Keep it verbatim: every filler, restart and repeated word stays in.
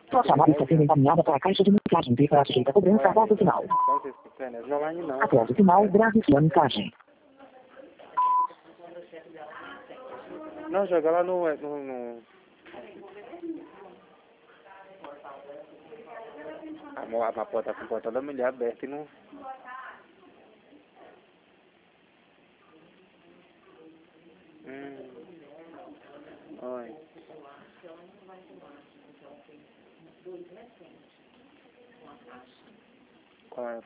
Sua chamada está sendo encaminhada para a caixa de mensagem B para sujeita a cobrança após o sinal. Após o sinal, grave sua mensagem. Não, joga lá no... no, no... A, a porta com a porta da mulher aberta e não... Hum. Oi. Qual é?